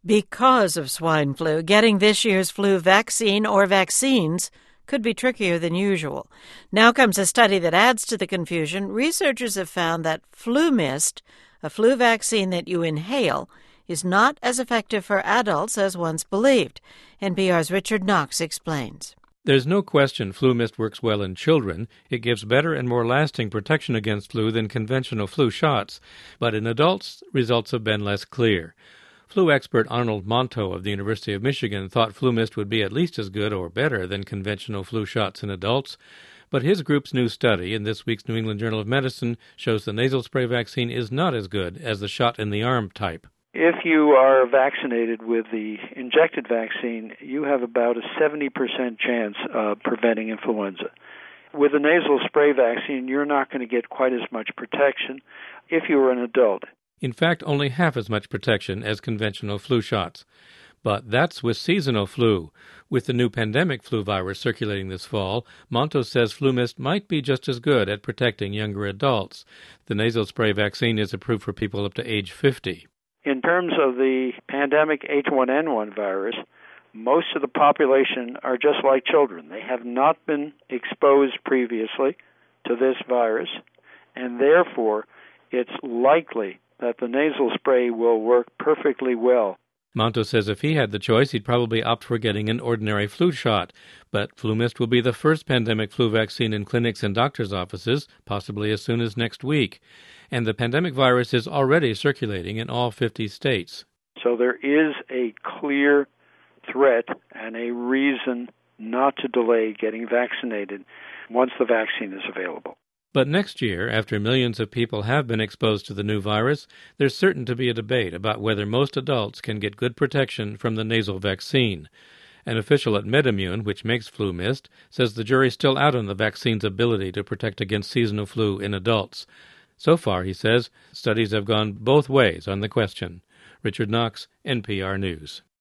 Because of swine flu, getting this year's flu vaccine or vaccines could be trickier than usual. Now comes a study that adds to the confusion. Researchers have found that FluMist, a flu vaccine that you inhale, is not as effective for adults as once believed. NPR's Richard Knox explains. There's no question FluMist works well in children. It gives better and more lasting protection against flu than conventional flu shots. But in adults, results have been less clear. Flu expert Arnold Monto of the University of Michigan thought FluMist would be at least as good or better than conventional flu shots in adults. But his group's new study in this week's New England Journal of Medicine shows the nasal spray vaccine is not as good as the shot-in-the-arm type. If you are vaccinated with the injected vaccine, you have about a 70% chance of preventing influenza. With the nasal spray vaccine, you're not going to get quite as much protection if you are an adult. In fact, only half as much protection as conventional flu shots. But that's with seasonal flu. With the new pandemic flu virus circulating this fall, Monto says FluMist might be just as good at protecting younger adults. The nasal spray vaccine is approved for people up to age 50. In terms of the pandemic H1N1 virus, most of the population are just like children. They have not been exposed previously to this virus, and therefore it's likely that the nasal spray will work perfectly well. Monto says if he had the choice, he'd probably opt for getting an ordinary flu shot. But FluMist will be the first pandemic flu vaccine in clinics and doctors' offices, possibly as soon as next week. And the pandemic virus is already circulating in all 50 states. So there is a clear threat and a reason not to delay getting vaccinated once the vaccine is available. But next year, after millions of people have been exposed to the new virus, there's certain to be a debate about whether most adults can get good protection from the nasal vaccine. An official at MedImmune, which makes FluMist, says the jury's still out on the vaccine's ability to protect against seasonal flu in adults. So far, he says, studies have gone both ways on the question. Richard Knox, NPR News.